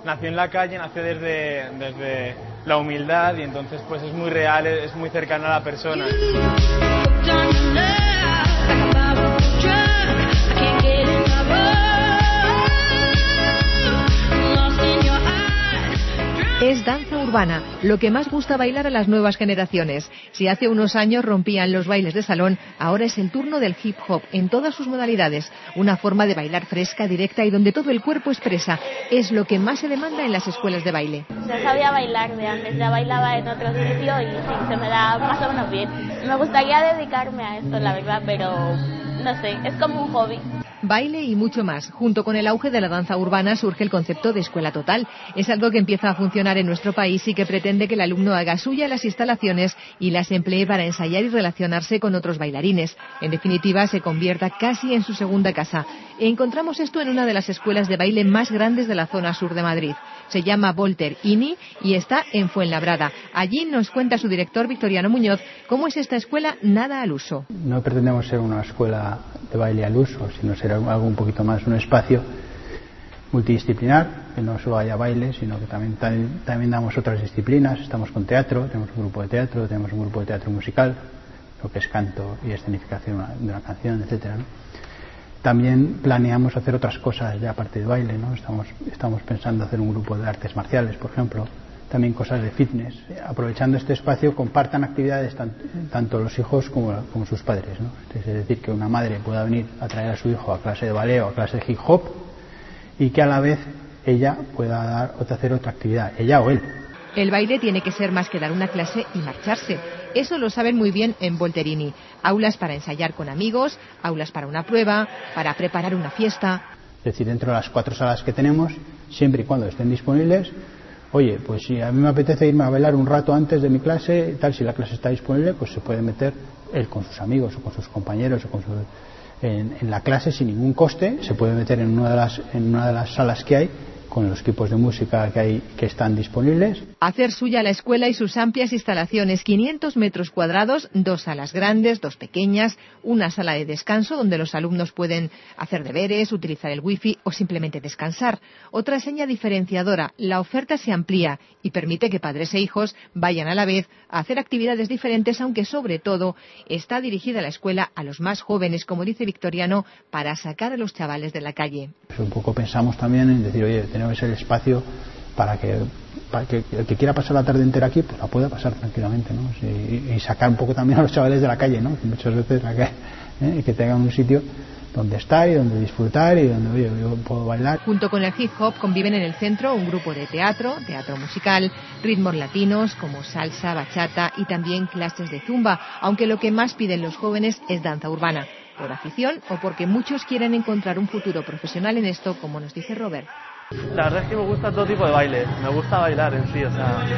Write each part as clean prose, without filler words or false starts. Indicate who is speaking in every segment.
Speaker 1: nació en la calle, nació desde la humildad y entonces pues es muy real, es muy cercano a la persona.
Speaker 2: Es danza urbana, lo que más gusta bailar a las nuevas generaciones. Si hace unos años rompían los bailes de salón, ahora es el turno del hip hop en todas sus modalidades. Una forma de bailar fresca, directa y donde todo el cuerpo expresa. Es lo que más se demanda en las escuelas de baile.
Speaker 3: Ya sabía bailar de antes, ya bailaba en otro sitio y sí, se me da más o menos bien. Me gustaría dedicarme a esto, la verdad, pero no sé, es como un hobby.
Speaker 2: Baile y mucho más. Junto con el auge de la danza urbana surge el concepto de escuela total. Es algo que empieza a funcionar en nuestro país y que pretende que el alumno haga suya las instalaciones y las emplee para ensayar y relacionarse con otros bailarines. En definitiva, se convierta casi en su segunda casa. Encontramos esto en una de las escuelas de baile más grandes de la zona sur de Madrid. Se llama Volter INI y está en Fuenlabrada. Allí nos cuenta su director, Victoriano Muñoz, cómo es esta escuela nada al uso.
Speaker 4: No pretendemos ser una escuela de baile al uso, sino ser algo un poquito más, un espacio multidisciplinar, que no solo haya baile, sino que también damos otras disciplinas. Estamos con teatro, tenemos un grupo de teatro, tenemos un grupo de teatro musical, lo que es canto y escenificación de una canción, etcétera, ¿no? También planeamos hacer otras cosas ya aparte de baile, ¿no? Estamos pensando hacer un grupo de artes marciales, por ejemplo, también cosas de fitness. Aprovechando este espacio, compartan actividades tanto los hijos como sus padres, ¿no? Es decir, que una madre pueda venir a traer a su hijo a clase de ballet o a clase de hip hop y que a la vez ella pueda hacer otra actividad, ella o él.
Speaker 2: El baile tiene que ser más que dar una clase y marcharse. Eso lo saben muy bien en Volter INI. Aulas para ensayar con amigos, aulas para una prueba, para preparar una fiesta.
Speaker 4: Es decir, dentro de las 4 salas que tenemos, siempre y cuando estén disponibles, oye, pues si a mí me apetece irme a bailar un rato antes de mi clase, tal, si la clase está disponible, pues se puede meter él con sus amigos o con sus compañeros o en la clase sin ningún coste. Se puede meter en una de las salas que hay con los equipos de música que están disponibles.
Speaker 2: Hacer suya la escuela y sus amplias instalaciones, 500 metros cuadrados, 2 salas grandes, 2 pequeñas, una sala de descanso donde los alumnos pueden hacer deberes, utilizar el wifi o simplemente descansar. Otra seña diferenciadora, la oferta se amplía y permite que padres e hijos vayan a la vez a hacer actividades diferentes, aunque sobre todo está dirigida la escuela a los más jóvenes, como dice Victoriano, para sacar a los chavales de la calle.
Speaker 4: Pues un poco pensamos también en decir, oye, tenemos el espacio para que el que quiera pasar la tarde entera aquí, pues la pueda pasar tranquilamente, ¿no? Y sacar un poco también a los chavales de la calle, ¿no? Que muchas veces que tengan un sitio donde estar y donde disfrutar y donde, oye, yo puedo bailar.
Speaker 2: Junto con el hip hop conviven en el centro un grupo de teatro musical, ritmos latinos como salsa, bachata y también clases de zumba, aunque lo que más piden los jóvenes es danza urbana, por afición o porque muchos quieren encontrar un futuro profesional en esto, como nos dice Robert.
Speaker 5: La verdad es que me gusta todo tipo de baile, me gusta bailar en sí,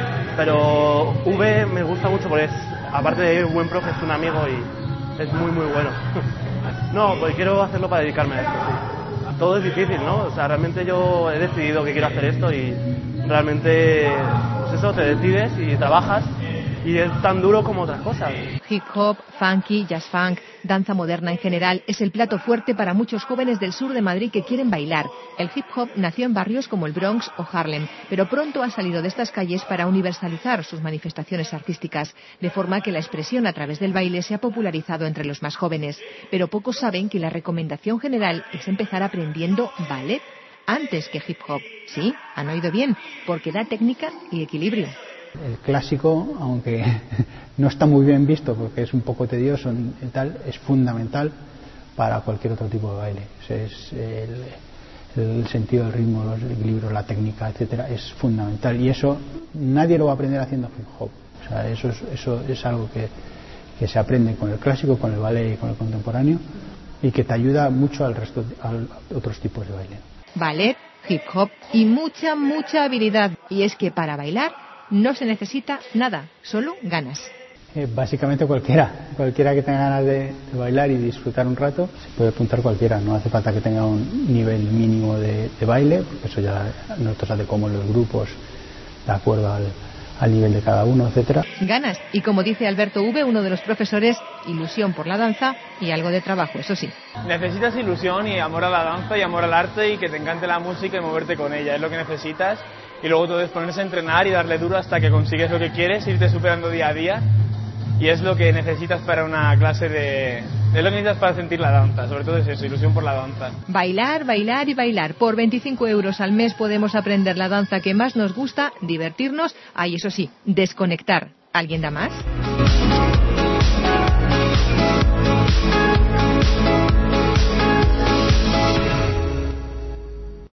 Speaker 5: pero me gusta mucho porque aparte de un buen profe, es un amigo y es muy bueno. No, pues quiero hacerlo para dedicarme a esto, sí. Todo es difícil, ¿no? Realmente yo he decidido que quiero hacer esto y realmente, pues eso, te decides y trabajas y es tan duro como otras cosas.
Speaker 2: Hip hop, funky, jazz funk, danza moderna en general es el plato fuerte para muchos jóvenes del sur de Madrid que quieren bailar. El hip hop nació en barrios como el Bronx o Harlem, pero pronto ha salido de estas calles para universalizar sus manifestaciones artísticas, de forma que la expresión a través del baile se ha popularizado entre los más jóvenes. Pero pocos saben que la recomendación general es empezar aprendiendo ballet antes que hip hop. Sí, han oído bien, porque da técnica y equilibrio.
Speaker 4: El clásico, aunque no está muy bien visto porque es un poco tedioso y tal, es fundamental para cualquier otro tipo de baile. Es el sentido del ritmo, el equilibrio, la técnica, etcétera, es fundamental y eso nadie lo va a aprender haciendo hip hop. O sea, eso es algo que se aprende con el clásico, con el ballet y con el contemporáneo y que te ayuda mucho a otros tipos de baile.
Speaker 2: Ballet, hip hop y mucha habilidad. Y es que para bailar no se necesita nada, solo ganas.
Speaker 4: Básicamente cualquiera que tenga ganas de bailar y disfrutar un rato, se puede apuntar cualquiera, no hace falta que tenga un nivel mínimo de baile, porque eso ya nosotros adecuamos los grupos de acuerdo al nivel de cada uno, etcétera.
Speaker 2: Ganas y, como dice Alberto V, uno de los profesores, ilusión por la danza y algo de trabajo, eso sí.
Speaker 1: Necesitas ilusión y amor a la danza y amor al arte y que te encante la música y moverte con ella, es lo que necesitas. Y luego todo es ponerse a entrenar y darle duro hasta que consigues lo que quieres, irte superando día a día. Y es lo que necesitas para una clase de... Es lo que necesitas para sentir la danza, sobre todo es eso, ilusión por la danza.
Speaker 2: Bailar, bailar y bailar. Por 25 € al mes podemos aprender la danza que más nos gusta, divertirnos, y eso sí, desconectar. ¿Alguien da más?